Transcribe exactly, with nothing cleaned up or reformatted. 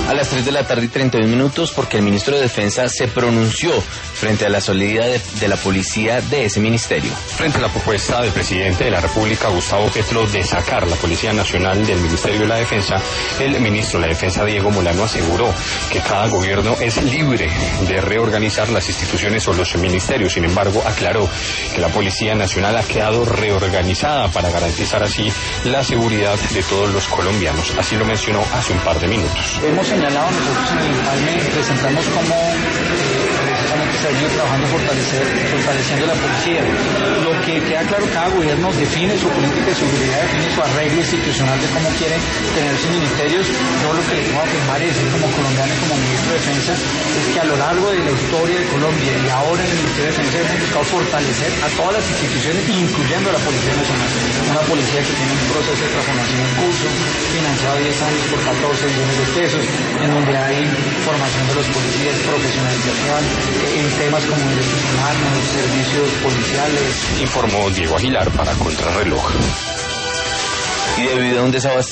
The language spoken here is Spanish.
A las tres de la tarde y treinta y un minutos, porque el ministro de Defensa se pronunció frente a la solidez de, de la policía de ese ministerio. Frente a la propuesta del presidente de la República, Gustavo Petro, de sacar la Policía Nacional del Ministerio de la Defensa, el ministro de la Defensa, Diego Molano, aseguró que cada gobierno es libre de reorganizar las instituciones o los ministerios. Sin embargo, aclaró que la Policía Nacional ha quedado reorganizada para garantizar así la seguridad de todos los colombianos. Así lo mencionó hace un par de minutos. Hemos señalado nosotros en el informe, presentamos como precisamente seguir trabajando fortalecer, fortaleciendo la policía. Lo que queda claro, cada gobierno define su política de seguridad, define su arreglo institucional de cómo quiere tener sus ministerios. Yo lo que les voy a afirmar y decir como colombiano y como ministro de Defensa es que a lo largo de la historia de Colombia y ahora en el Ministerio de Defensa hemos buscado fortalecer a todas las instituciones, incluyendo a la Policía Nacional. Una policía que tiene un proceso de transformación en curso, financiado diez años por catorce millones de pesos, en donde hay formación de los policías, profesionalización, en temas como derechos humanos, servicios policiales. Informó Diego Aguilar para Contrarreloj. Y debido a un desabastecimiento